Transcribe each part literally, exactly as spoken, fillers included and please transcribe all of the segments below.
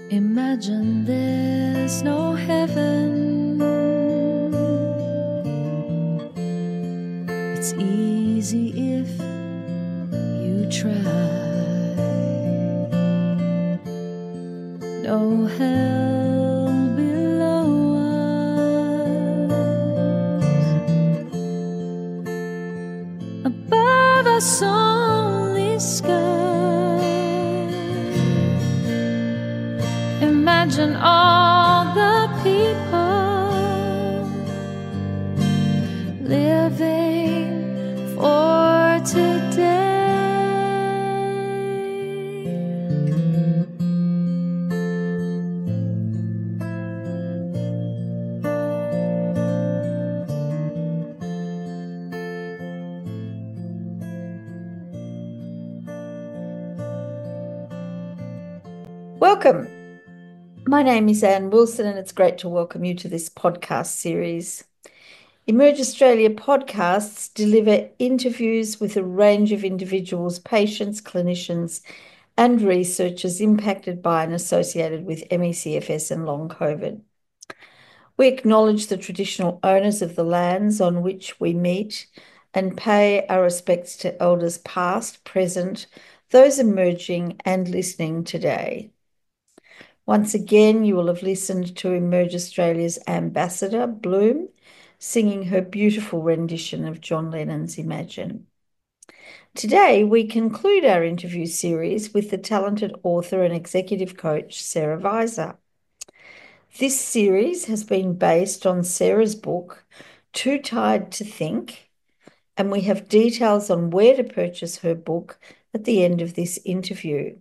Imagine there's no heaven. It's easy if you try. No hell below us. Above us only sky. Imagine all the people living for today. Welcome. My name is Anne Wilson, and it's great to welcome you to this podcast series. Emerge Australia podcasts deliver interviews with a range of individuals, patients, clinicians, and researchers impacted by and associated with M E C F S and long COVID. We acknowledge the traditional owners of the lands on which we meet and pay our respects to elders past, present, those emerging and listening today. Once again, you will have listened to Emerge Australia's ambassador, Bloom, singing her beautiful rendition of John Lennon's Imagine. Today, we conclude our interview series with the talented author and executive coach, Sarah Weiser. This series has been based on Sarah's book, Too Tired to Think, and we have details on where to purchase her book at the end of this interview.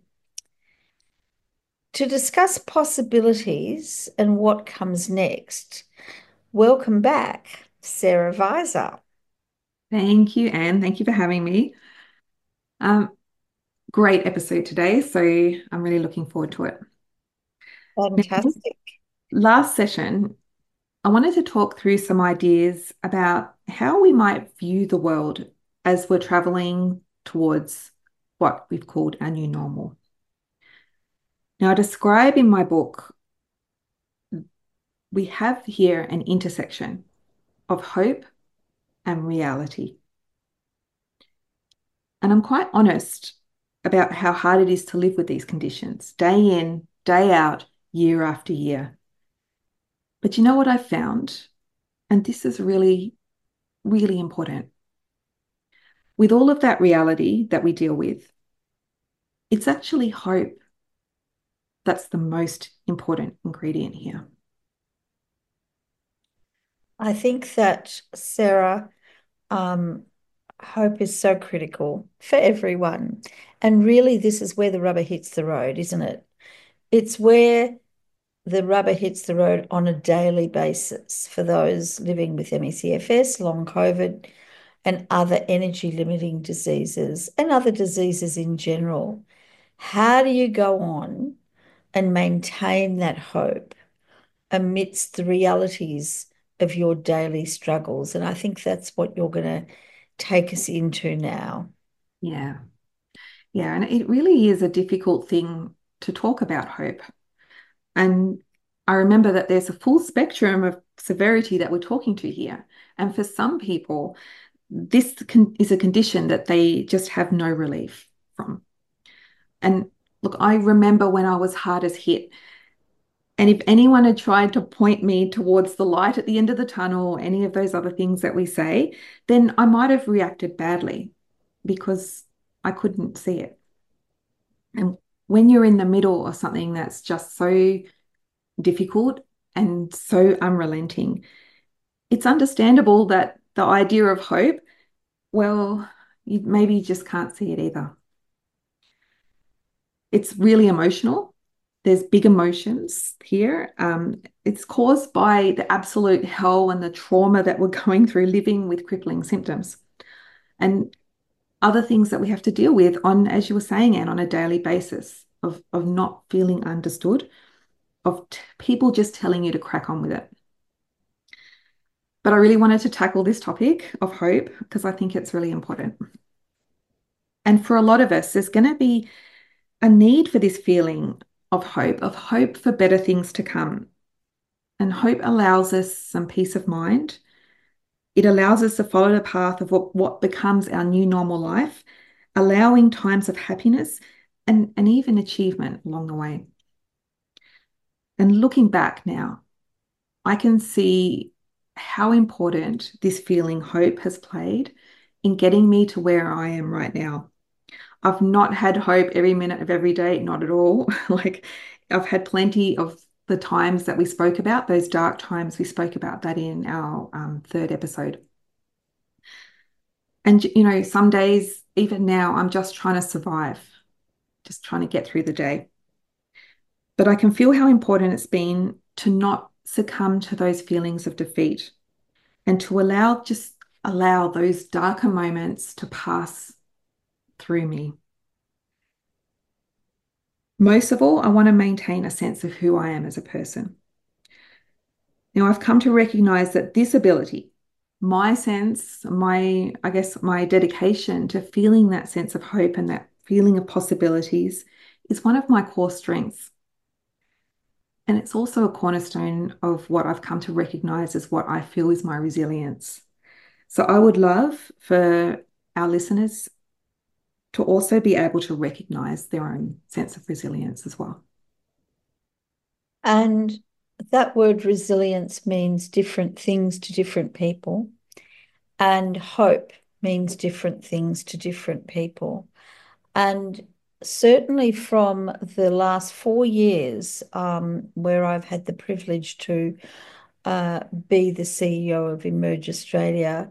To discuss possibilities and what comes next, welcome back, Sarah Weiser. Thank you, Anne. Thank you for having me. Um, great episode today, so I'm really looking forward to it. Now, Fantastic. last session, I wanted to talk through some ideas about how we might view the world as we're traveling towards what we've called our new normal. Now, I describe in my book, we have here an intersection of hope and reality. And I'm quite honest about how hard it is to live with these conditions, day in, day out, year after year. But you know what I found? And this is really, really important. With all of that reality that we deal with, it's actually hope that's the most important ingredient here. I think that, Sarah, um, hope is so critical for everyone. And really, this is where the rubber hits the road, isn't it? It's where the rubber hits the road on a daily basis for those living with M E C F S, long COVID, and other energy limiting diseases and other diseases in general. How do you go on and maintain that hope amidst the realities of your daily struggles? And I think that's what you're going to take us into now. Yeah. Yeah. And it really is a difficult thing to talk about hope. And I remember that there's a full spectrum of severity that we're talking to here. And for some people, this can, is a condition that they just have no relief from. And look, I remember when I was hardest hit, and if anyone had tried to point me towards the light at the end of the tunnel, or any of those other things that we say, then I might have reacted badly because I couldn't see it. And when you're in the middle of something that's just so difficult and so unrelenting, it's understandable that the idea of hope, well, you maybe just can't see it either. It's really emotional. There's big emotions here. Um, it's caused by the absolute hell and the trauma that we're going through living with crippling symptoms. And other things that we have to deal with on, as you were saying, Anne, on a daily basis of, of not feeling understood, of t- people just telling you to crack on with it. But I really wanted to tackle this topic of hope because I think it's really important. And for a lot of us, there's going to be a need for this feeling of hope, of hope for better things to come. And hope allows us some peace of mind. It allows us to follow the path of what, what becomes our new normal life, allowing times of happiness and, and even achievement along the way. And looking back now, I can see how important this feeling hope has played in getting me to where I am right now. I've not had hope every minute of every day, not at all. Like I've had plenty of the times that we spoke about, those dark times, we spoke about that in our um, third episode. And, you know, some days, even now, I'm just trying to survive, just trying to get through the day. But I can feel how important it's been to not succumb to those feelings of defeat and to allow, just allow those darker moments to pass through me. Most of all, I want to maintain a sense of who I am as a person. Now, I've come to recognize that this ability, my sense, my, I guess, my dedication to feeling that sense of hope and that feeling of possibilities is one of my core strengths. And it's also a cornerstone of what I've come to recognize as what I feel is my resilience. So I would love for our listeners to also be able to recognize their own sense of resilience as well. And that word resilience means different things to different people, and hope means different things to different people. And certainly from the last four years, um, where I've had the privilege to uh, be the C E O of Emerge Australia,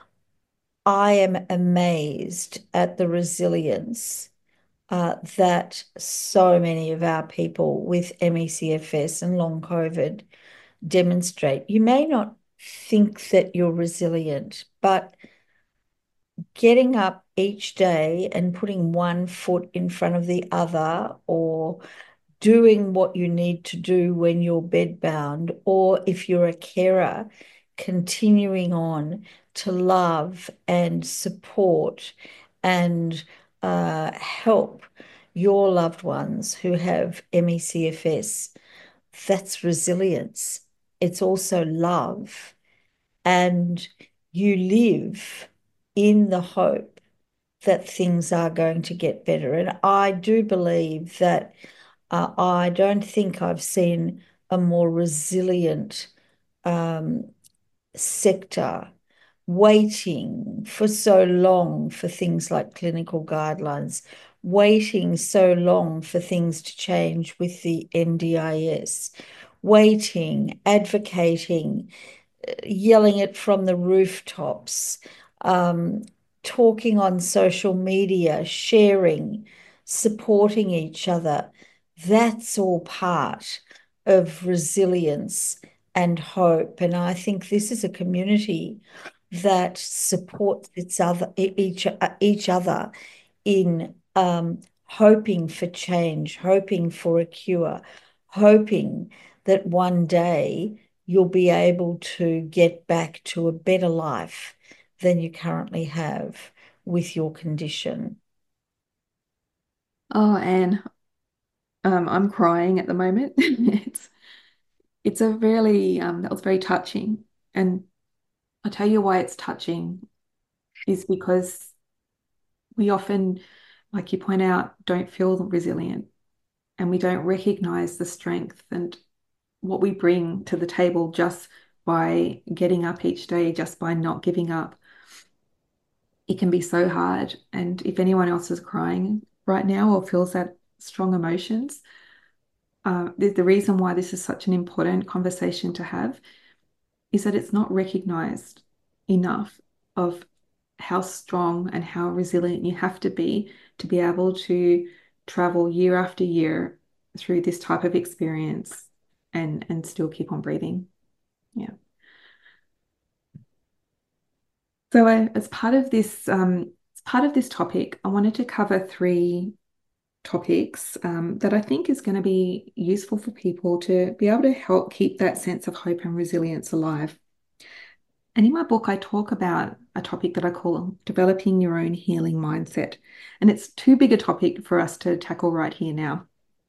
I am amazed at the resilience uh, that so many of our people with M E C F S and long COVID demonstrate. You may not think that you're resilient, but getting up each day and putting one foot in front of the other, or doing what you need to do when you're bedbound, or if you're a carer, continuing on to love and support and uh, help your loved ones who have M E C F S. That's resilience. It's also love. And you live in the hope that things are going to get better. And I do believe that uh, I don't think I've seen a more resilient um, sector waiting for so long for things like clinical guidelines, waiting so long for things to change with the N D I S, waiting, advocating, yelling it from the rooftops, um, talking on social media, sharing, supporting each other. That's all part of resilience and hope. And I think this is a community that supports its other each each other in um, hoping for change, hoping for a cure, hoping that one day you'll be able to get back to a better life than you currently have with your condition. Oh, Anne, um, I'm crying at the moment. It's it's a really um, that was very touching, and I'll tell you why it's touching is because we often, like you point out, don't feel resilient, and we don't recognize the strength and what we bring to the table just by getting up each day, just by not giving up. It can be so hard. And if anyone else is crying right now or feels that strong emotions, uh, the, the reason why this is such an important conversation to have is that it's not recognized enough of how strong and how resilient you have to be to be able to travel year after year through this type of experience and and still keep on breathing. Yeah. So uh, as part of this um, as part of this topic, I wanted to cover three topics um, that I think is going to be useful for people to be able to help keep that sense of hope and resilience alive. And in my book, I talk about a topic that I call developing your own healing mindset. And it's too big a topic for us to tackle right here now.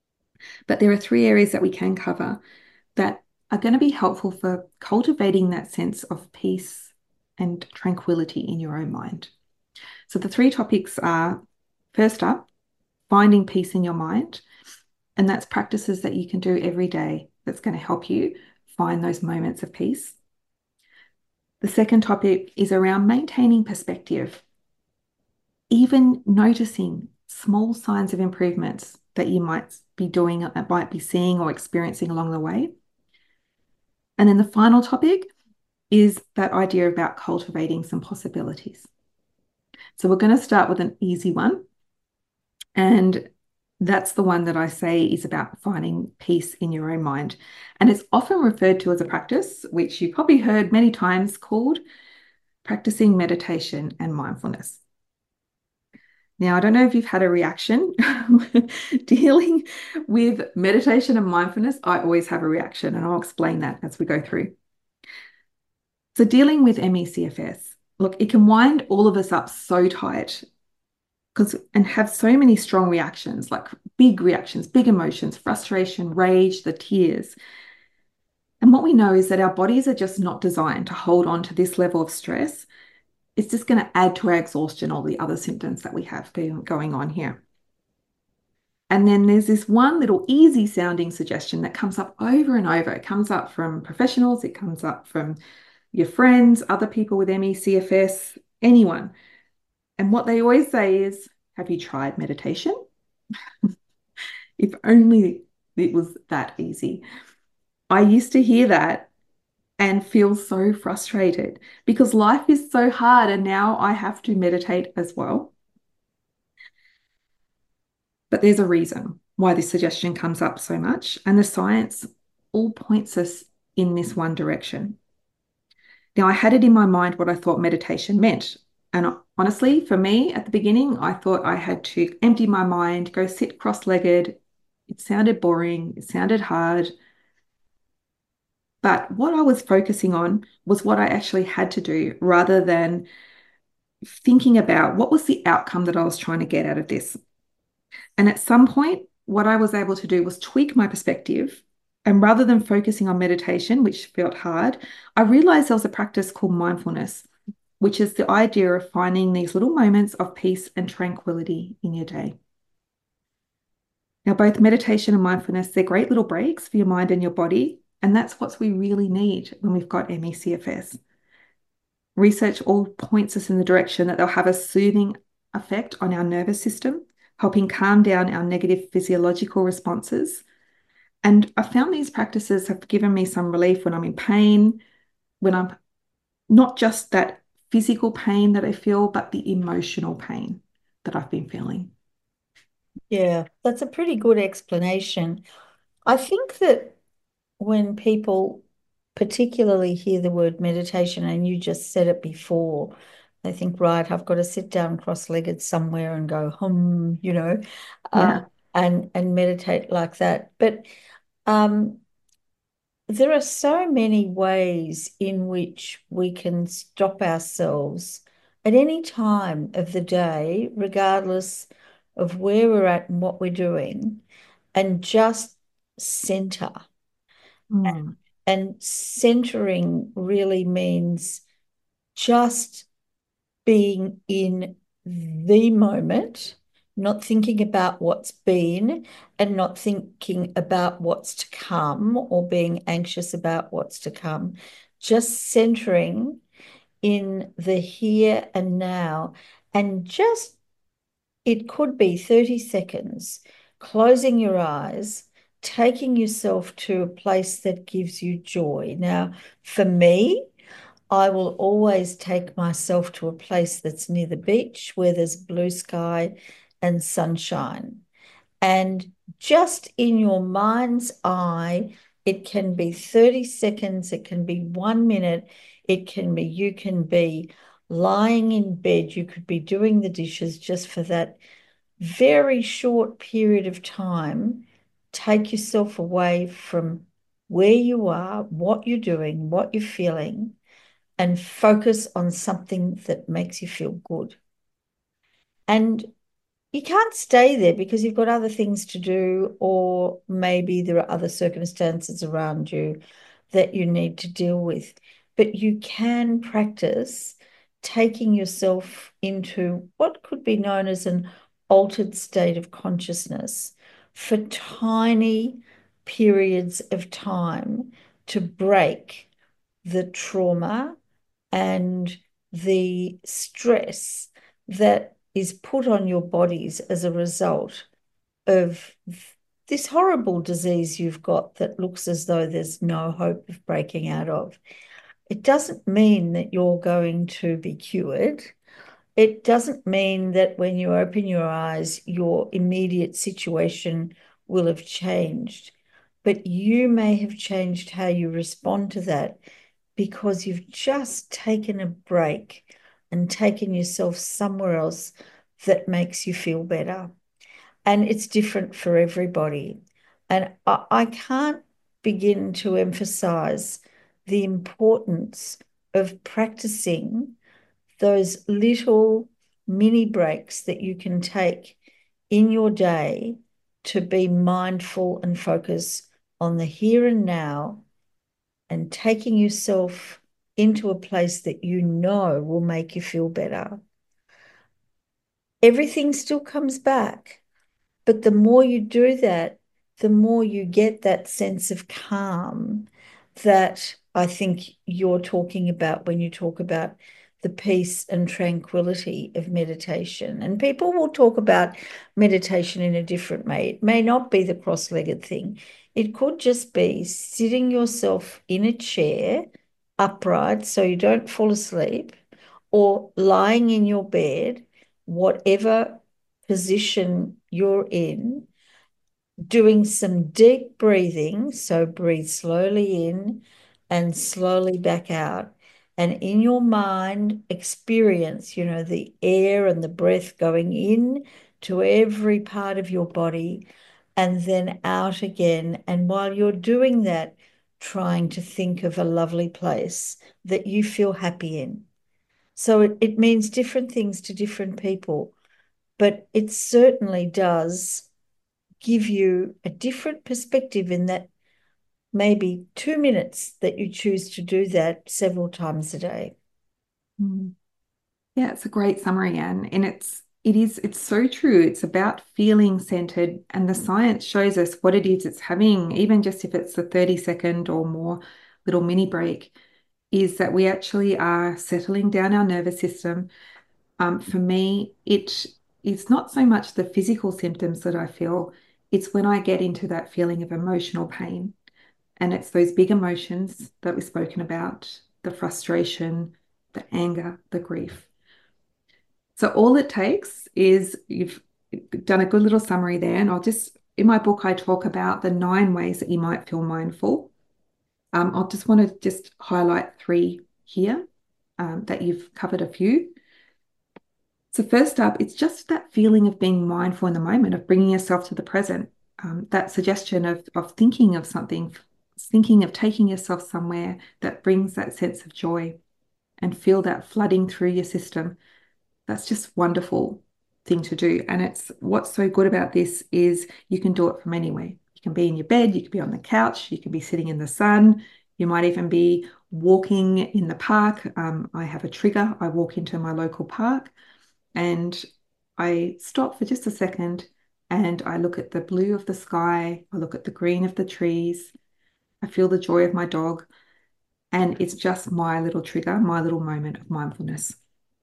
But there are three areas that we can cover that are going to be helpful for cultivating that sense of peace and tranquility in your own mind. So the three topics are, first up, finding peace in your mind. And that's practices that you can do every day that's going to help you find those moments of peace. The second topic is around maintaining perspective, even noticing small signs of improvements that you might be doing, that might be seeing or experiencing along the way. And then the final topic is that idea about cultivating some possibilities. So we're going to start with an easy one. And that's the one that I say is about finding peace in your own mind. And it's often referred to as a practice, which you've probably heard many times, called practicing meditation and mindfulness. Now, I don't know if you've had a reaction. Dealing with meditation and mindfulness, I always have a reaction, and I'll explain that as we go through. So dealing with M E C F S, look, it can wind all of us up so tight because and have so many strong reactions, like big reactions, big emotions, frustration, rage, the tears. And what we know is that our bodies are just not designed to hold on to this level of stress. It's just going to add to our exhaustion, all the other symptoms that we have going on here. And then there's this one little easy sounding suggestion that comes up over and over. It comes up from professionals, it comes up from your friends, other people with M E C F S, anyone. And what they always say is, have you tried meditation? If only it was that easy. I used to hear that and feel so frustrated because life is so hard and now I have to meditate as well. But there's a reason why this suggestion comes up so much, and the science all points us in this one direction. Now, I had it in my mind what I thought meditation meant. And honestly, for me at the beginning, I thought I had to empty my mind, go sit cross-legged. It sounded boring, it sounded hard. But what I was focusing on was what I actually had to do rather than thinking about what was the outcome that I was trying to get out of this. And at some point, what I was able to do was tweak my perspective. And rather than focusing on meditation, which felt hard, I realized there was a practice called mindfulness, which is the idea of finding these little moments of peace and tranquility in your day. Now, both meditation and mindfulness, they're great little breaks for your mind and your body. And that's what we really need when we've got M E C F S. Research all points us in the direction that they'll have a soothing effect on our nervous system, helping calm down our negative physiological responses. And I found these practices have given me some relief when I'm in pain, when I'm not just that physical pain that I feel, but the emotional pain that I've been feeling. Yeah, that's a pretty good explanation. I think that when people particularly hear the word meditation, and you just said it before, they think, right, I've got to sit down cross-legged somewhere and go, hum, you know, uh, Yeah. and and meditate like that. But um, there are so many ways in which we can stop ourselves at any time of the day, regardless of where we're at and what we're doing, and just center. Mm. And centering really means just being in the moment, not thinking about what's been and not thinking about what's to come or being anxious about what's to come, just centering in the here and now. And just, it could be thirty seconds, closing your eyes, taking yourself to a place that gives you joy. Now, for me, I will always take myself to a place that's near the beach where there's blue sky and sunshine. And just in your mind's eye, it can be thirty seconds, it can be one minute, it can be, you can be lying in bed, you could be doing the dishes just for that very short period of time. Take yourself away from where you are, what you're doing, what you're feeling, and focus on something that makes you feel good. And you can't stay there because you've got other things to do, or maybe there are other circumstances around you that you need to deal with. But you can practice taking yourself into what could be known as an altered state of consciousness for tiny periods of time to break the trauma and the stress that is put on your bodies as a result of this horrible disease you've got that looks as though there's no hope of breaking out of. It doesn't mean that you're going to be cured. It doesn't mean that when you open your eyes, your immediate situation will have changed, but you may have changed how you respond to that because you've just taken a break and taken yourself somewhere else that makes you feel better. And it's different for everybody. And I, I can't begin to emphasize the importance of practicing those little mini breaks that you can take in your day to be mindful and focus on the here and now, and taking yourself into a place that you know will make you feel better. Everything still comes back, but the more you do that, the more you get that sense of calm that I think you're talking about when you talk about the peace and tranquility of meditation. And people will talk about meditation in a different way. It may not be the cross-legged thing. It could just be sitting yourself in a chair upright so you don't fall asleep, or lying in your bed, whatever position you're in, doing some deep breathing. So breathe slowly in and slowly back out. And in your mind, experience, you know, the air and the breath going in to every part of your body and then out again. And while you're doing that, trying to think of a lovely place that you feel happy in. So it, it means different things to different people, but it certainly does give you a different perspective in that maybe two minutes that you choose to do that several times a day. Mm. Yeah, it's a great summary, Anne. And it's it is it's so true. It's about feeling centered, and the science shows us what it is it's having, even just if it's a thirty second or more little mini break, is that we actually are settling down our nervous system. Um, for me, it it's not so much the physical symptoms that I feel, it's when I get into that feeling of emotional pain. And it's those big emotions that we've spoken about, the frustration, the anger, the grief. So all it takes is you've done a good little summary there. And I'll just, in my book, I talk about the nine ways that you might feel mindful. Um, I'll just want to just highlight three here, um, that you've covered a few. So first up, it's just that feeling of being mindful in the moment, of bringing yourself to the present. Um, that suggestion of, of thinking of something, thinking of taking yourself somewhere that brings that sense of joy, and feel that flooding through your system. That's just wonderful thing to do. And it's what's so good about this is you can do it from anywhere. You can be in your bed, you can be on the couch, you can be sitting in the sun, you might even be walking in the park. Um, I have a trigger. I walk into my local park and I stop for just a second and I look at the blue of the sky, I look at the green of the trees, I feel the joy of my dog, and it's just my little trigger, my little moment of mindfulness.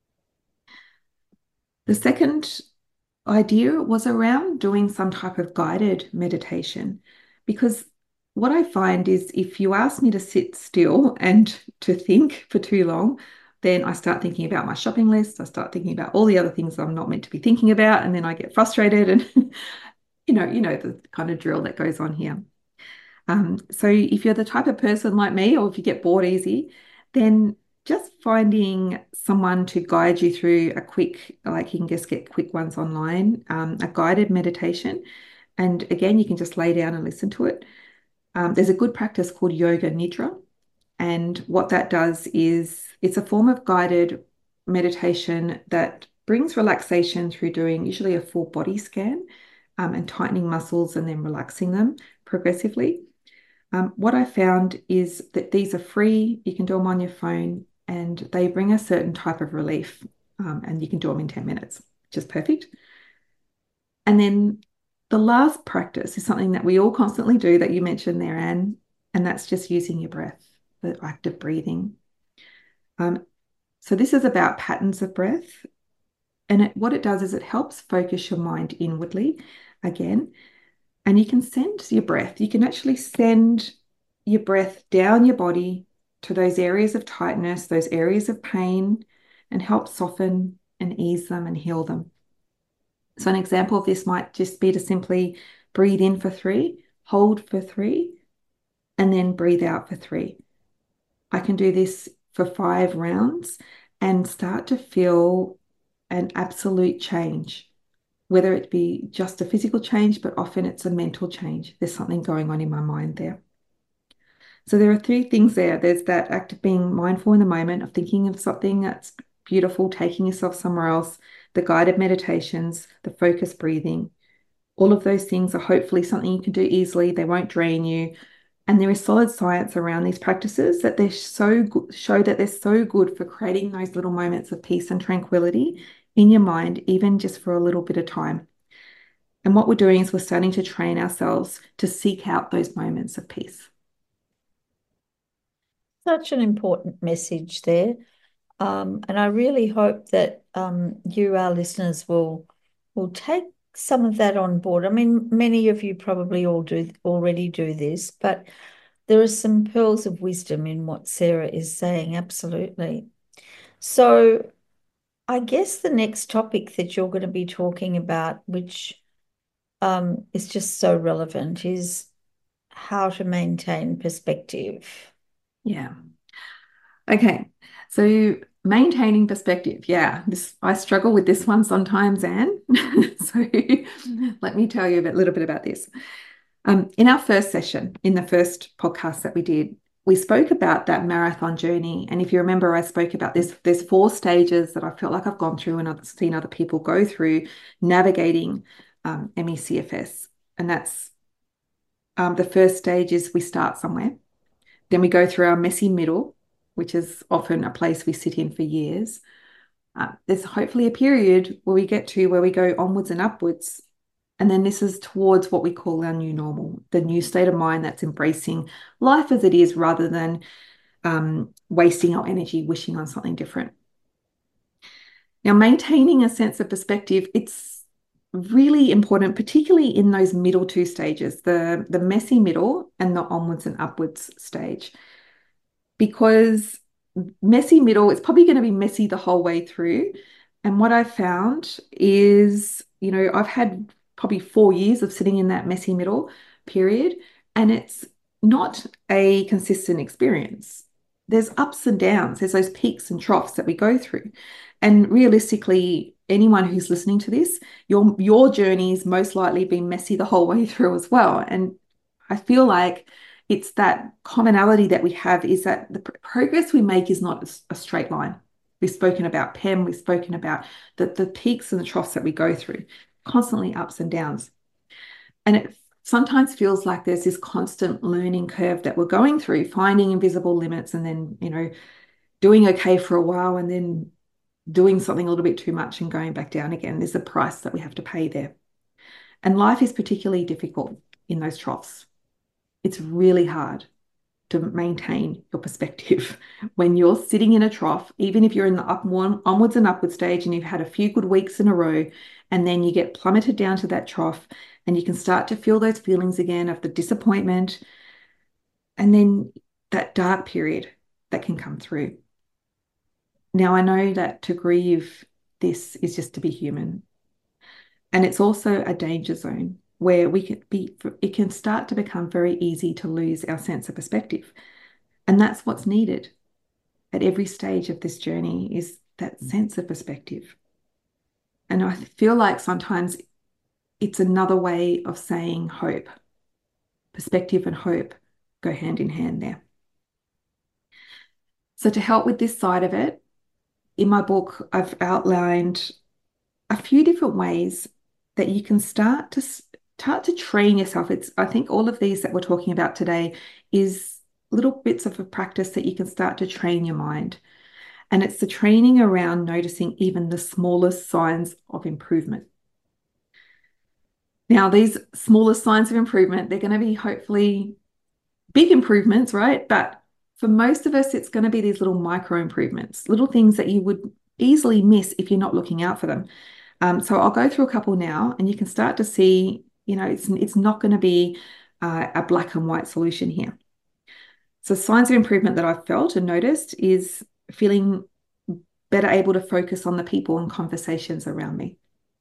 The second idea was around doing some type of guided meditation, because what I find is if you ask me to sit still and to think for too long, then I start thinking about my shopping list. I start thinking about all the other things I'm not meant to be thinking about, and then I get frustrated and you know, you know the kind of drill that goes on here. Um, so if you're the type of person like me, or if you get bored easy, then just finding someone to guide you through a quick, like you can just get quick ones online, um, a guided meditation. And again, you can just lay down and listen to it. Um, there's a good practice called Yoga Nidra. And what that does is it's a form of guided meditation that brings relaxation through doing usually a full body scan um, and tightening muscles and then relaxing them progressively. Um, what I found is that these are free. You can do them on your phone and they bring a certain type of relief, um, and you can do them in ten minutes, which is perfect. And then the last practice is something that we all constantly do that you mentioned there, Anne, and that's just using your breath, the act of breathing. Um, so this is about patterns of breath. And it, what it does is it helps focus your mind inwardly again. And you can send your breath, you can actually send your breath down your body to those areas of tightness, those areas of pain, and help soften and ease them and heal them. So an example of this might just be to simply breathe in for three, hold for three, and then breathe out for three. I can do this for five rounds and start to feel an absolute change, whether it be just a physical change, but often it's a mental change. There's something going on in my mind there. So there are three things there. There's that act of being mindful in the moment, of thinking of something that's beautiful, taking yourself somewhere else, the guided meditations, the focused breathing. All of those things are hopefully something you can do easily. They won't drain you. And there is solid science around these practices that they're so good, show that they're so good for creating those little moments of peace and tranquility in your mind, even just for a little bit of time. And what we're doing is we're starting to train ourselves to seek out those moments of peace. Such an important message there. Um, and I really hope that um, you, our listeners, will will take some of that on board. I mean, many of you probably all do already do this, but there are some pearls of wisdom in what Sarah is saying, absolutely. So I guess the next topic that you're going to be talking about, which um, is just so relevant, is how to maintain perspective. Yeah. Okay. So maintaining perspective. Yeah, this I struggle with this one sometimes, Anne. So let me tell you a bit, little bit about this. Um, in our first session, in the first podcast that we did, we spoke about that marathon journey. And if you remember, I spoke about this, there's four stages that I felt like I've gone through and I've seen other people go through navigating um, M E C F S. And that's um, the first stage is we start somewhere. Then we go through our messy middle, which is often a place we sit in for years. Uh, there's hopefully a period where we get to where we go onwards and upwards. And then this is towards what we call our new normal, the new state of mind that's embracing life as it is rather than um, wasting our energy wishing on something different. Now, maintaining a sense of perspective, it's really important, particularly in those middle two stages, the, the messy middle and the onwards and upwards stage, because messy middle, it's probably going to be messy the whole way through. And what I've found is, you know, I've had probably four years of sitting in that messy middle period, and it's not a consistent experience. There's ups and downs, there's those peaks and troughs that we go through. And realistically, anyone who's listening to this, your your journey's most likely been messy the whole way through as well. And I feel like it's that commonality that we have is that the pr progress we make is not a, a straight line. We've spoken about P E M, we've spoken about the, the peaks and the troughs that we go through, constantly ups and downs. And it sometimes feels like there's this constant learning curve that we're going through, finding invisible limits and then, you know, doing okay for a while and then doing something a little bit too much and going back down again. There's a price that we have to pay there. And life is particularly difficult in those troughs. It's really hard to maintain your perspective when you're sitting in a trough, even if you're in the up one, onwards and upward stage and you've had a few good weeks in a row, and then you get plummeted down to that trough and you can start to feel those feelings again of the disappointment and then that dark period that can come through. Now, I know that to grieve this is just to be human. And it's also a danger zone where we can be, it can start to become very easy to lose our sense of perspective. And that's what's needed at every stage of this journey is that sense of perspective. And I feel like sometimes it's another way of saying hope. Perspective and hope go hand in hand there. So to help with this side of it, in my book, I've outlined a few different ways that you can start to start to train yourself. It's, I think all of these that we're talking about today is little bits of a practice that you can start to train your mind. And it's the training around noticing even the smallest signs of improvement. Now, these smallest signs of improvement, they're going to be hopefully big improvements, right? But for most of us, it's going to be these little micro improvements, little things that you would easily miss if you're not looking out for them. Um, so I'll go through a couple now, and you can start to see, you know, it's, it's not going to be uh, a black and white solution here. So signs of improvement that I've felt and noticed is feeling better able to focus on the people and conversations around me.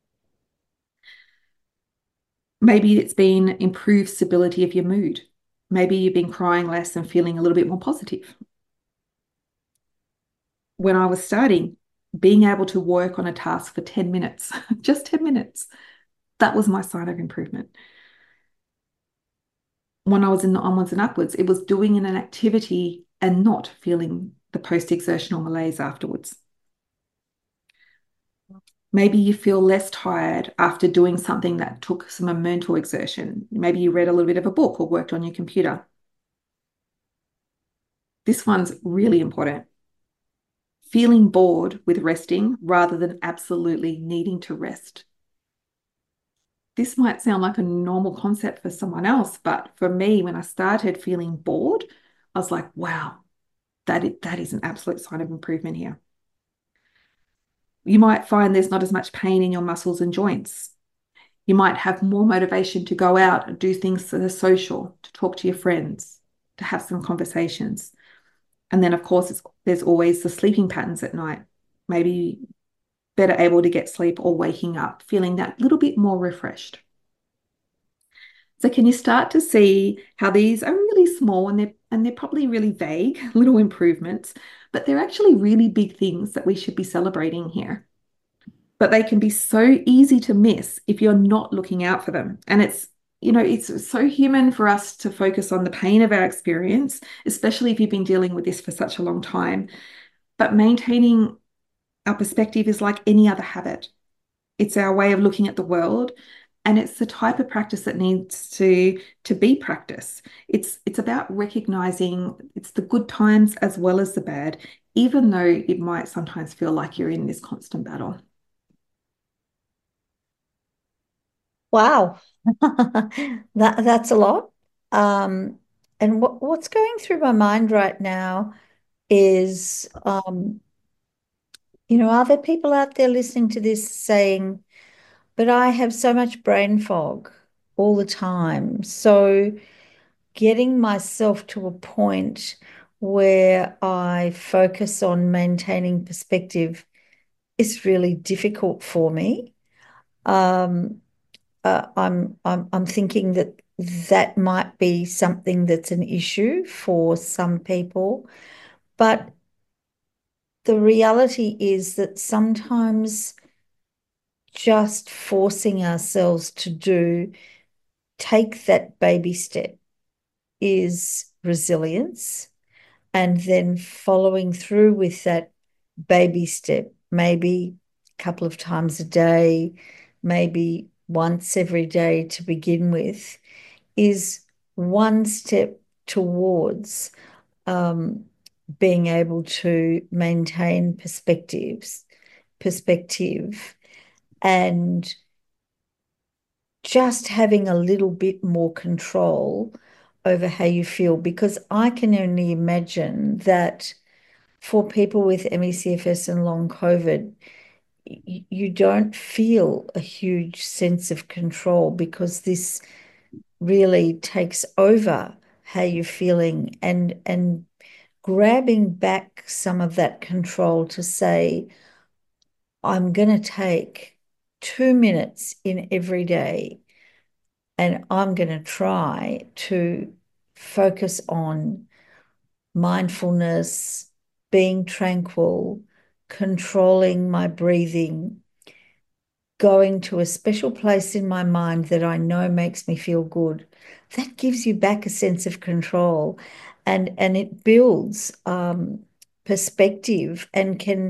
Maybe it's been improved stability of your mood. Maybe you've been crying less and feeling a little bit more positive. When I was starting, being able to work on a task for ten minutes, just ten minutes, that was my sign of improvement. When I was in the onwards and upwards, it was doing an activity and not feeling the post-exertional malaise afterwards. Maybe you feel less tired after doing something that took some mental exertion. Maybe you read a little bit of a book or worked on your computer. This one's really important. Feeling bored with resting rather than absolutely needing to rest. This might sound like a normal concept for someone else, but for me, when I started feeling bored, I was like, wow, that is, that is an absolute sign of improvement here. You might find there's not as much pain in your muscles and joints. You might have more motivation to go out and do things that are social, to talk to your friends, to have some conversations. And then, of course, it's, there's always the sleeping patterns at night. Maybe better able to get sleep or waking up, feeling that little bit more refreshed. So can you start to see how these are really small and they're, and they're probably really vague little improvements, but they're actually really big things that we should be celebrating here. But they can be so easy to miss if you're not looking out for them. And it's, you know, it's so human for us to focus on the pain of our experience, especially if you've been dealing with this for such a long time. But maintaining our perspective is like any other habit. It's our way of looking at the world. And it's the type of practice that needs to, to be practice. It's, it's about recognizing it's the good times as well as the bad, even though it might sometimes feel like you're in this constant battle. Wow. That that's a lot. Um, and what what's going through my mind right now is, um, you know, are there people out there listening to this saying, but I have so much brain fog all the time. So getting myself to a point where I focus on maintaining perspective is really difficult for me. Um, uh, I'm I'm I'm thinking that that might be something that's an issue for some people, but the reality is that sometimes just forcing ourselves to do, take that baby step is resilience, and then following through with that baby step, maybe a couple of times a day, maybe once every day to begin with, is one step towards um, being able to maintain perspectives, perspective, and just having a little bit more control over how you feel. Because I can only imagine that for people with M E C F S and long COVID, you don't feel a huge sense of control because this really takes over how you're feeling, and and grabbing back some of that control to say, I'm going to take two minutes in every day and I'm going to try to focus on mindfulness, being tranquil, controlling my breathing, going to a special place in my mind that I know makes me feel good. That gives you back a sense of control, and and it builds um, perspective and can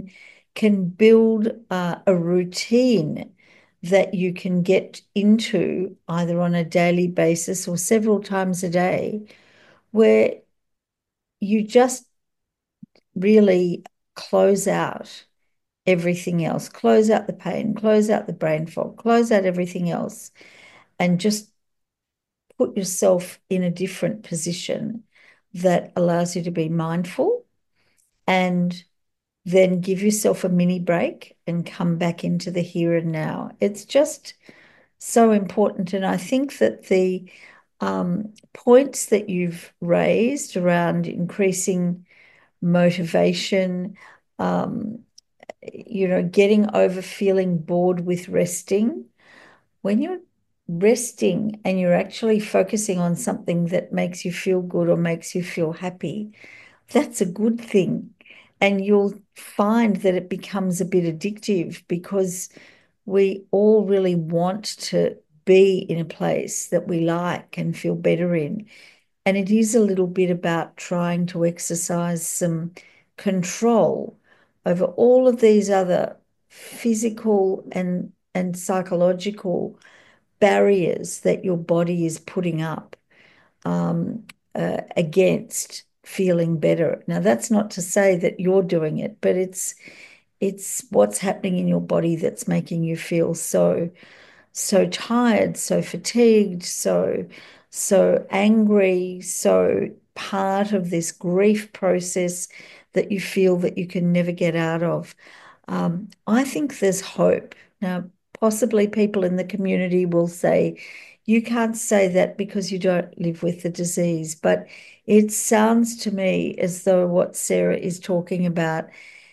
can build uh, a routine that you can get into either on a daily basis or several times a day, where you just really close out everything else, close out the pain, close out the brain fog, close out everything else, and just put yourself in a different position that allows you to be mindful, and then give yourself a mini break and come back into the here and now. It's just so important. And I think that the um, points that you've raised around increasing motivation, um, you know, getting over feeling bored with resting, when you're resting and you're actually focusing on something that makes you feel good or makes you feel happy, that's a good thing. And you'll find that it becomes a bit addictive, because we all really want to be in a place that we like and feel better in. And it is a little bit about trying to exercise some control over all of these other physical and, and psychological barriers that your body is putting up um, uh, against feeling better. Now, that's not to say that you're doing it, but it's it's what's happening in your body that's making you feel so so tired, so fatigued, so so angry, so part of this grief process that you feel that you can never get out of. Um, I think there's hope. Now, possibly people in the community will say, you can't say that because you don't live with the disease. But it sounds to me as though what Sarah is talking about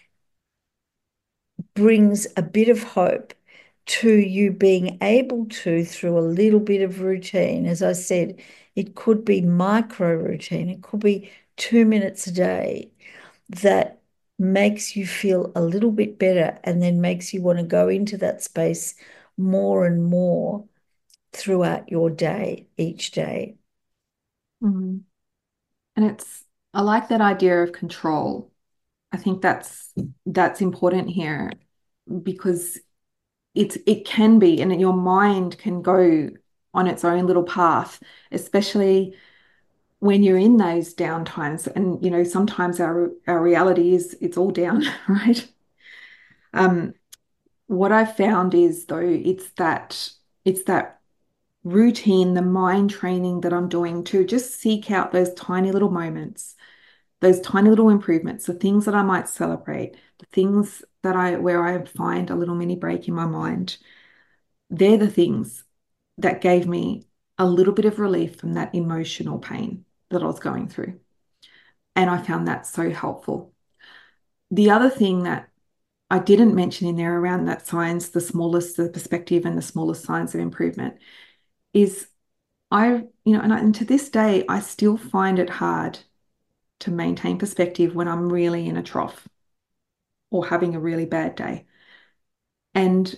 brings a bit of hope to you being able to, through a little bit of routine. As I said, it could be micro routine, it could be two minutes a day, that makes you feel a little bit better, and then makes you want to go into that space more and more throughout your day, each day. Mm. And it's, I like that idea of control. I think that's that's important here, because it's it can be, and your mind can go on its own little path, especially when you're in those down times. And you know, sometimes our our reality is it's all down, right? Um, what I've found is though, it's that it's that routine, the mind training that I'm doing to just seek out those tiny little moments, those tiny little improvements, the things that I might celebrate, the things that I where I find a little mini break in my mind. They're the things that gave me a little bit of relief from that emotional pain that I was going through. And I found that so helpful. The other thing that I didn't mention in there around that signs, the smallest, the perspective and the smallest signs of improvement is I, you know, and, I, and to this day, I still find it hard to maintain perspective when I'm really in a trough or having a really bad day. And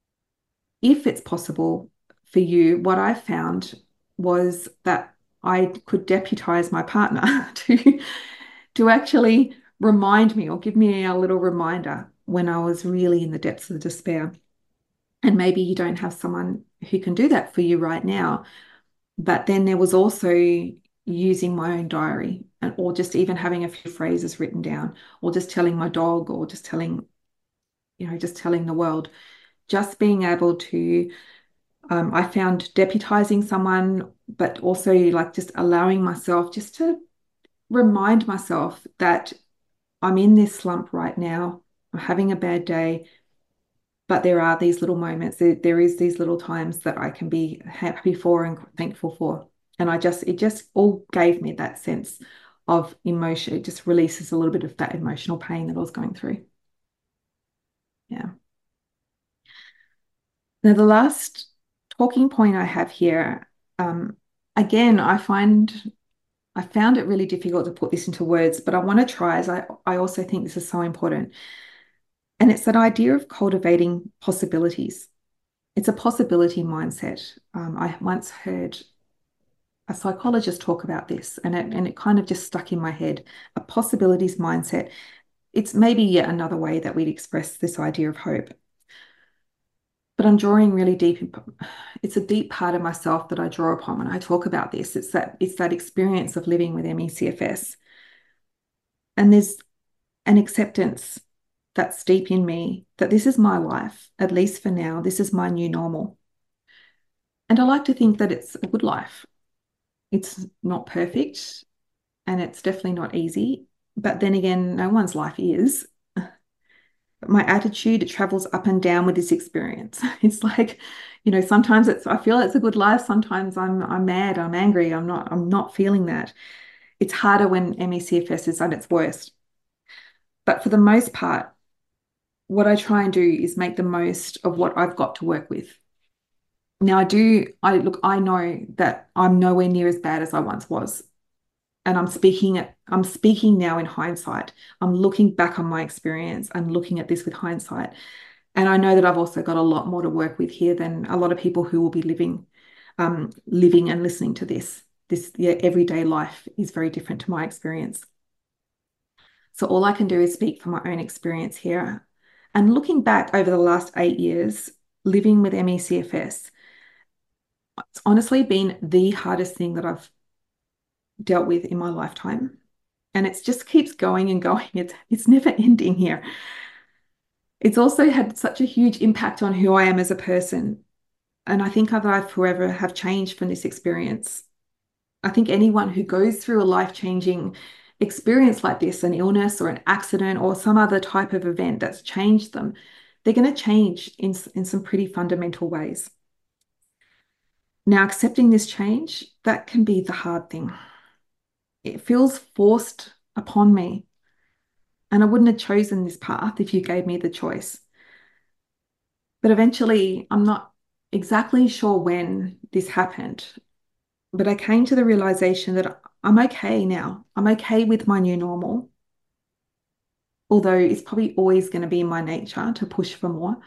if it's possible for you, what I found was that I could deputize my partner to, to actually remind me or give me a little reminder when I was really in the depths of despair. And maybe you don't have someone who can do that for you right now. But then there was also using my own diary, and or just even having a few phrases written down, or just telling my dog, or just telling, you know, just telling the world, just being able to, um, I found deputizing someone, but also like just allowing myself just to remind myself that I'm in this slump right now. I'm having a bad day, but there are these little moments. There, there is these little times that I can be happy for and thankful for. And I just, it just all gave me that sense of emotion. It just releases a little bit of that emotional pain that I was going through. Yeah. Now, the last talking point I have here, um, again, I find I found it really difficult to put this into words, but I want to try, as I, I also think this is so important. And it's that idea of cultivating possibilities. It's a possibility mindset. Um, I once heard a psychologist talk about this, and it, and it kind of just stuck in my head. A possibilities mindset. it's maybe yet another way that we'd express this idea of hope. But I'm drawing really deep. In, it's a deep part of myself that I draw upon when I talk about this. It's that it's that experience of living with M E C F S. And there's an acceptance that's deep in me that this is my life, at least for now. This is my new normal. And I like to think that it's a good life. It's not perfect and it's definitely not easy. But then again, no one's life is. But my attitude, it travels up and down with this experience. It's like, you know, sometimes it's I feel it's a good life. Sometimes I'm I'm mad, I'm angry, I'm not, I'm not feeling that. It's harder when M E C F S is at its worst. But for the most part, what I try and do is make the most of what I've got to work with. Now I do, I look, I know that I'm nowhere near as bad as I once was. And I'm speaking at, I'm speaking now in hindsight. I'm looking back on my experience and looking at this with hindsight. And I know that I've also got a lot more to work with here than a lot of people who will be living, um, living and listening to this. This, yeah, everyday life is very different to my experience. So all I can do is speak from my own experience here. And looking back over the last eight years, living with M E C F S, it's honestly been the hardest thing that I've dealt with in my lifetime. And it just keeps going and going. It's, it's never ending here. It's also had such a huge impact on who I am as a person. And I think that I forever have changed from this experience. I think anyone who goes through a life-changing experience like this, an illness or an accident or some other type of event that's changed them, they're going to change in, in some pretty fundamental ways. Now, accepting this change, that can be the hard thing. It feels forced upon me. And I wouldn't have chosen this path if you gave me the choice. But eventually, I'm not exactly sure when this happened, but I came to the realization that I'm okay now. I'm okay with my new normal, although it's probably always going to be in my nature to push for more.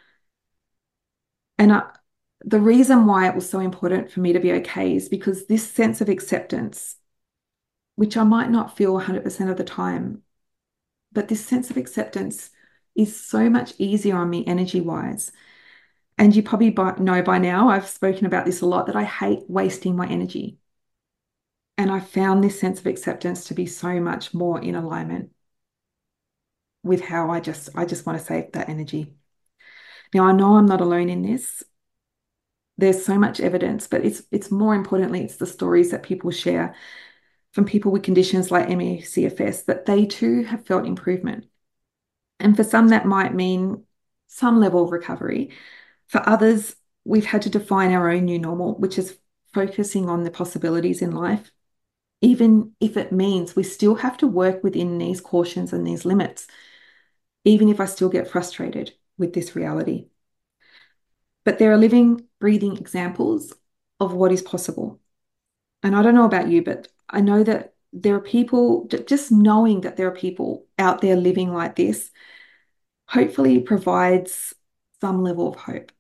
And I, the reason why it was so important for me to be okay is because this sense of acceptance, which I might not feel one hundred percent of the time, but this sense of acceptance is so much easier on me energy-wise. And you probably by, know by now, I've spoken about this a lot, that I hate wasting my energy. And I found this sense of acceptance to be so much more in alignment with how I just, I just want to save that energy. Now, I know I'm not alone in this. There's so much evidence, but it's, it's more importantly, it's the stories that people share from people with conditions like M E C F S, that they too have felt improvement. And for some, that might mean some level of recovery. For others, we've had to define our own new normal, which is focusing on the possibilities in life, even if it means we still have to work within these cautions and these limits, even if I still get frustrated with this reality. But there are living, breathing examples of what is possible. And I don't know about you, but I know that there are people, just knowing that there are people out there living like this, hopefully provides some level of hope.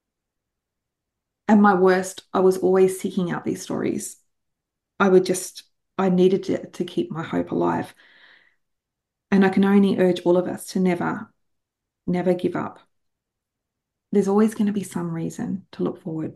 At my worst, I was always seeking out these stories. I would just, I needed to, to keep my hope alive. And I can only urge all of us to never, never give up. There's always going to be some reason to look forward.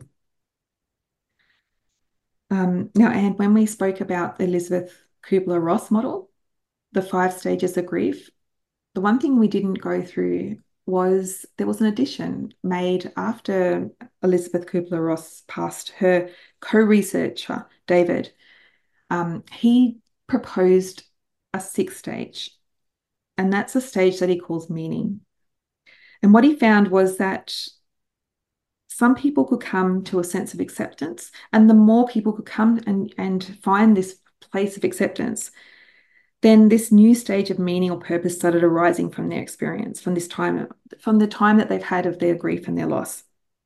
Um, now, and when we spoke about the Elisabeth Kubler-Ross model, the five stages of grief, the one thing we didn't go through was there was an addition made after Elisabeth Kubler-Ross passed. Her co-researcher, David, um, he proposed a sixth stage, and that's a stage that he calls meaning. And what he found was that some people could come to a sense of acceptance, and the more people could come and, and find this place of acceptance, then this new stage of meaning or purpose started arising from their experience, from this time, from the time that they've had of their grief and their loss.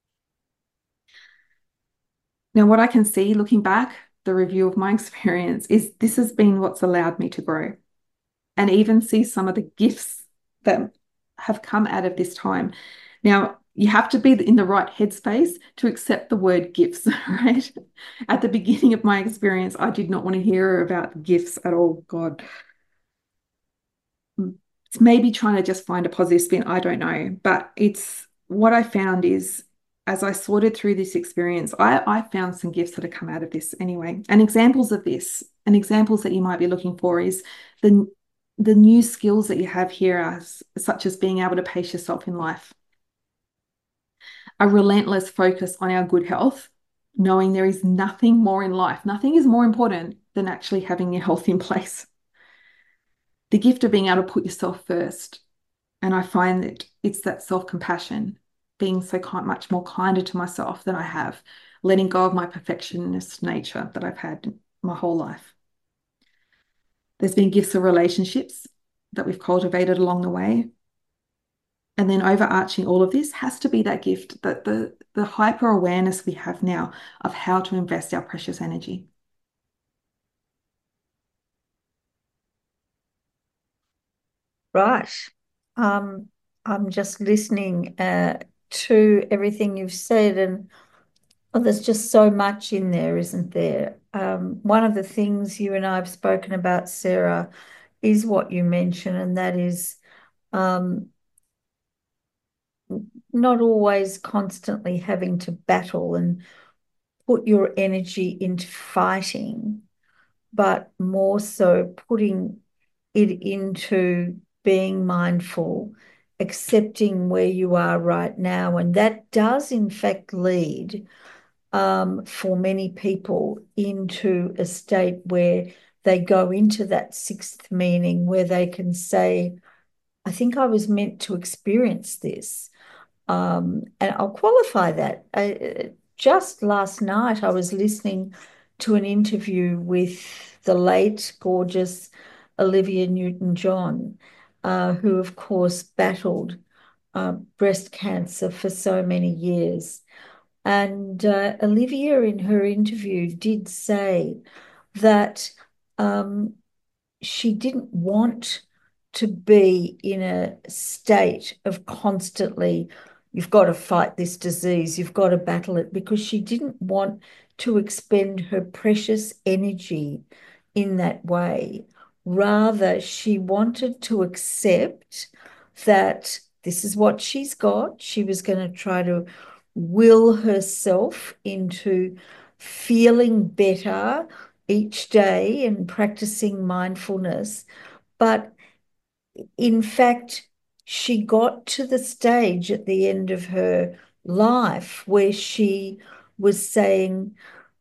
Now, what I can see looking back, the review of my experience, is this has been what's allowed me to grow and even see some of the gifts that have come out of this time. Now, you have to be in the right headspace to accept the word gifts, right? At the beginning of my experience, I did not want to hear about gifts at all. God. It's maybe trying to just find a positive spin. I don't know. But it's what I found is as I sorted through this experience, I, I found some gifts that have come out of this anyway. And examples of this, and examples that you might be looking for is the, the new skills that you have here are such as being able to pace yourself in life, a relentless focus on our good health, knowing there is nothing more in life, nothing is more important than actually having your health in place. The gift of being able to put yourself first. And I find that it's that self-compassion, being so kind, much more kinder to myself than I have, letting go of my perfectionist nature that I've had my whole life. There's been gifts of relationships that we've cultivated along the way. And then overarching all of this has to be that gift, that the, the hyper awareness we have now of how to invest our precious energy. Right. Um, I'm just listening uh, to everything you've said, and oh, there's just so much in there, isn't there? Um, one of the things you and I have spoken about, Sarah, is what you mentioned, and that is um, not always constantly having to battle and put your energy into fighting, but more so putting it into being mindful, accepting where you are right now. And that does, in fact, lead um, for many people into a state where they go into that sixth meaning, where they can say, I think I was meant to experience this. Um, and I'll qualify that. I, just last night, I was listening to an interview with the late, gorgeous Olivia Newton-John, uh, who, of course, battled uh, breast cancer for so many years. And uh, Olivia, in her interview, did say that um, she didn't want to be in a state of constantly, you've got to fight this disease, you've got to battle it, because she didn't want to expend her precious energy in that way. Rather, she wanted to accept that this is what she's got. She was going to try to will herself into feeling better each day and practicing mindfulness. But in fact, she got to the stage at the end of her life where she was saying,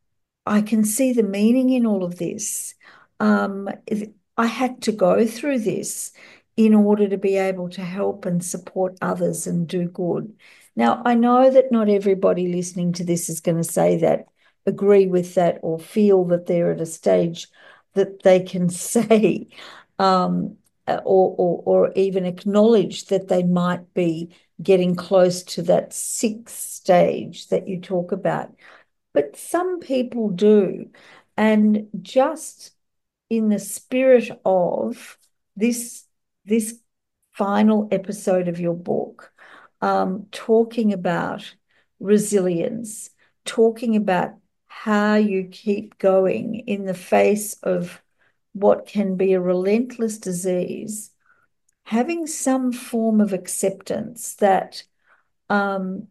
I can see the meaning in all of this. Um, I had to go through this in order to be able to help and support others and do good. Now, I know that not everybody listening to this is going to say that, agree with that, or feel that they're at a stage that they can say um, or, or, or even acknowledge that they might be getting close to that sixth stage that you talk about. But some people do. And just in the spirit of this, this final episode of your book, um, talking about resilience, talking about how you keep going in the face of what can be a relentless disease, having some form of acceptance that um,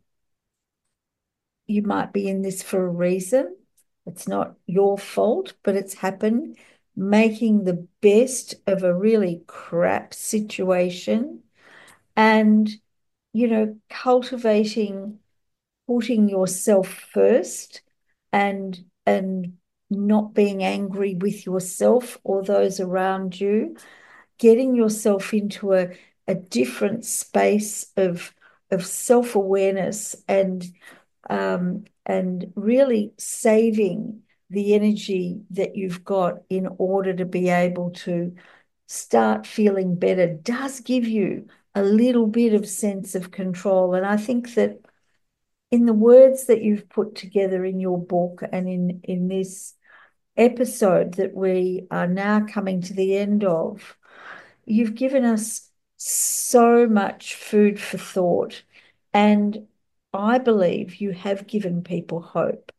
you might be in this for a reason. It's not your fault, but it's happened. Making the best of a really crap situation and, you know, cultivating, putting yourself first and, and not being angry with yourself or those around you, getting yourself into a, a different space of, of self-awareness and um, and really saving the energy that you've got in order to be able to start feeling better does give you a little bit of sense of control. And I think that in the words that you've put together in your book and in, in this episode that we are now coming to the end of, you've given us so much food for thought. And I believe you have given people hope.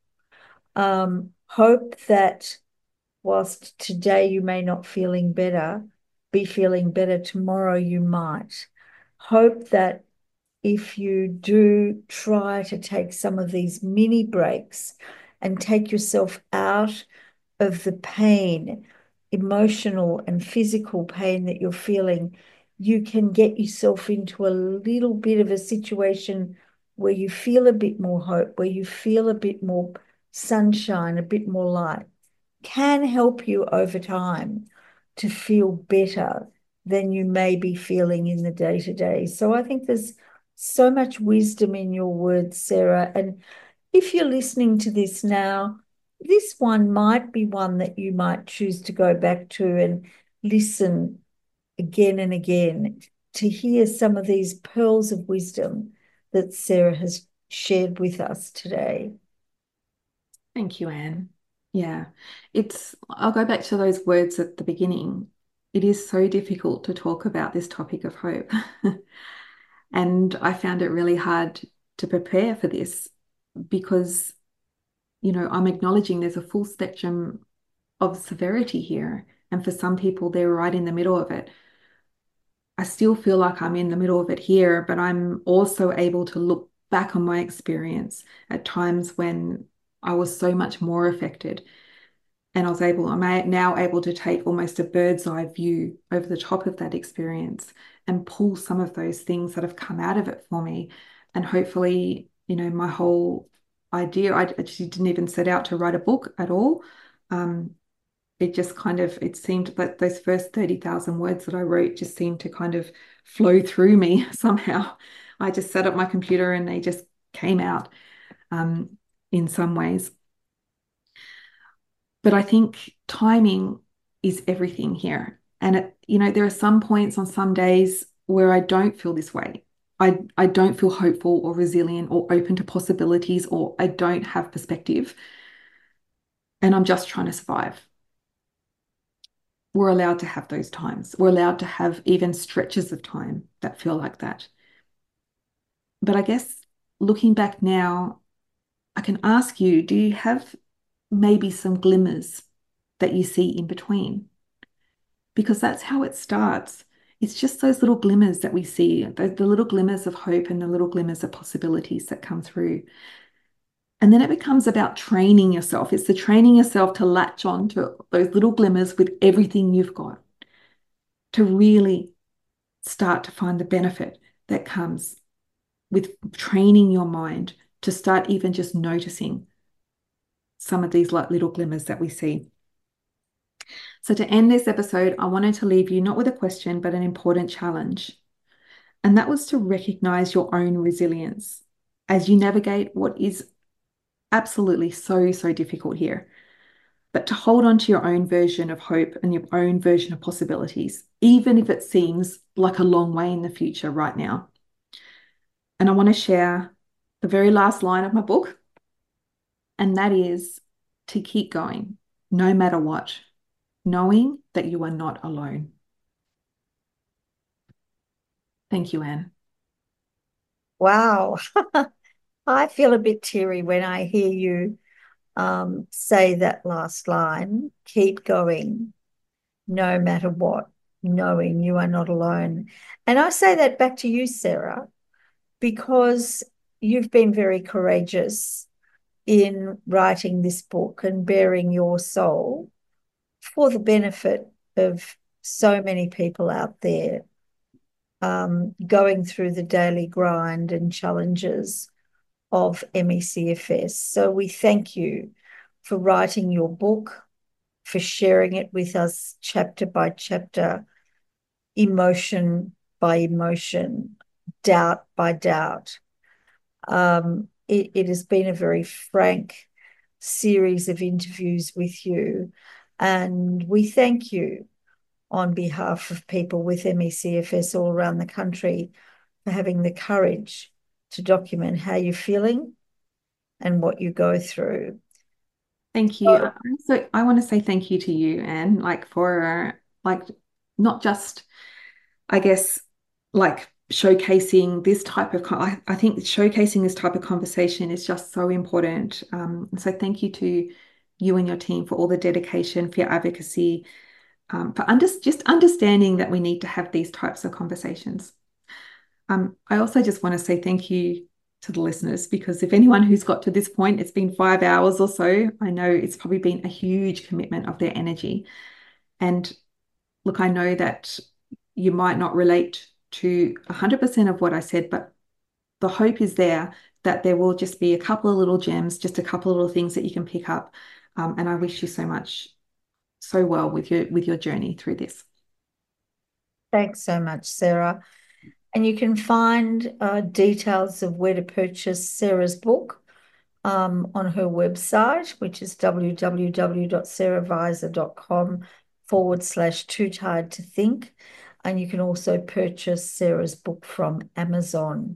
Um, hope that whilst today you may not feeling better, be feeling better. Tomorrow you might. Hope that if you do try to take some of these mini breaks and take yourself out of the pain, emotional and physical pain that you're feeling, you can get yourself into a little bit of a situation where you feel a bit more hope, where you feel a bit more sunshine, a bit more light, can help you over time to feel better than you may be feeling in the day to day. So I think there's so much wisdom in your words, Sarah. And if you're listening to this now, this one might be one that you might choose to go back to and listen again and again to hear some of these pearls of wisdom that Sarah has shared with us today. Thank you, Anne. Yeah, it's, I'll go back to those words at the beginning. It is so difficult to talk about this topic of hope. And I found it really hard to prepare for this because, you know, I'm acknowledging there's a full spectrum of severity here. And for some people, they're right in the middle of it. I still feel like I'm in the middle of it here, but I'm also able to look back on my experience at times when I was so much more affected. And I was able, I'm now able to take almost a bird's eye view over the top of that experience and pull some of those things that have come out of it for me. And hopefully, you know, my whole idea, I actually didn't even set out to write a book at all. Um, it just kind of, it seemed that those first thirty thousand words that I wrote just seemed to kind of flow through me somehow. I just set up my computer and they just came out um, in some ways. But I think timing is everything here. And, it, you know, there are some points on some days where I don't feel this way. I, I don't feel hopeful or resilient or open to possibilities, or I don't have perspective. And I'm just trying to survive. We're allowed to have those times. We're allowed to have even stretches of time that feel like that. But I guess looking back now, I can ask you, do you have maybe some glimmers that you see in between? Because that's how it starts. It's just those little glimmers that we see, the, the little glimmers of hope and the little glimmers of possibilities that come through. And then it becomes about training yourself. It's the training yourself to latch on to those little glimmers with everything you've got, to really start to find the benefit that comes with training your mind to start even just noticing some of these like little glimmers that we see. So to end this episode, I wanted to leave you not with a question, but an important challenge. And that was to recognize your own resilience as you navigate what is absolutely so, so difficult here. But to hold on to your own version of hope and your own version of possibilities, even if it seems like a long way in the future right now. And I want to share the very last line of my book, and that is to keep going, no matter what, knowing that you are not alone. Thank you, Anne. Wow. I feel a bit teary when I hear you um, say that last line, keep going, no matter what, knowing you are not alone. And I say that back to you, Sarah, because you've been very courageous in writing this book and bearing your soul for the benefit of so many people out there um, going through the daily grind and challenges of M E C F S. So we thank you for writing your book, for sharing it with us chapter by chapter, emotion by emotion, doubt by doubt. Um, it, it has been a very frank series of interviews with you, and we thank you on behalf of people with M E C F S all around the country for having the courage to document how you're feeling and what you go through. Thank you. I- So I want to say thank you to you, Anne, like for like not just, I guess, like showcasing this type of, I, I think showcasing this type of conversation is just so important. Um, and so thank you to you and your team for all the dedication, for your advocacy, um, for under, just understanding that we need to have these types of conversations. Um, I also just want to say thank you to the listeners, because if anyone who's got to this point, it's been five hours or so, I know it's probably been a huge commitment of their energy. And look, I know that you might not relate to one hundred percent of what I said, but the hope is there that there will just be a couple of little gems, just a couple of little things that you can pick up. Um, and I wish you so much, so well with your with your journey through this. Thanks so much, Sarah. And you can find uh, details of where to purchase Sarah's book um, on her website, which is www.sarahvisor.com forward slash too tired to think. And you can also purchase Sarah's book from Amazon.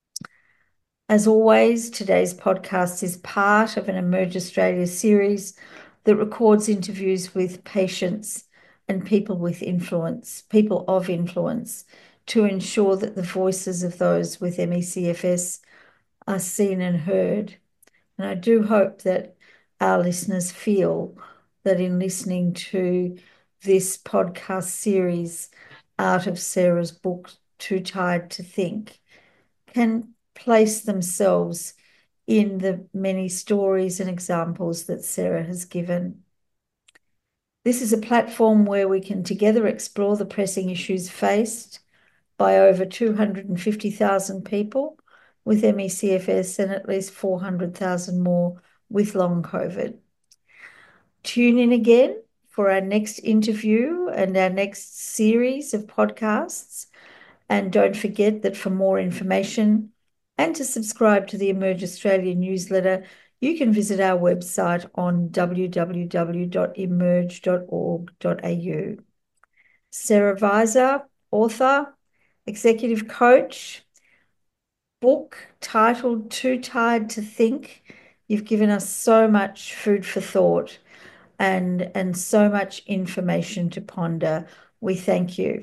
As always, today's podcast is part of an Emerge Australia series that records interviews with patients and people with influence, people of influence, to ensure that the voices of those with M E C F S are seen and heard. And I do hope that our listeners feel that in listening to this podcast series out of Sarah's book, Too Tired to Think, can place themselves in the many stories and examples that Sarah has given. This is a platform where we can together explore the pressing issues faced by over two hundred fifty thousand people with M E C F S and at least four hundred thousand more with long COVID. Tune in again for our next interview and our next series of podcasts. And don't forget that for more information and to subscribe to the Emerge Australia newsletter, you can visit our website on w w w dot emerge dot org dot a u. Sarah Visor, author, executive coach, book titled Too Tired to Think. You've given us so much food for thought and, and so much information to ponder. We thank you.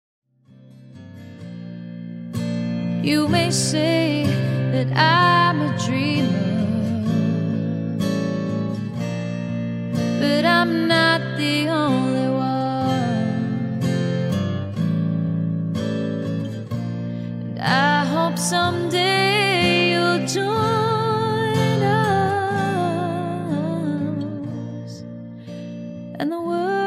You may say that I'm a dreamer, but I'm not the only one. And I hope someday you'll join us, and the world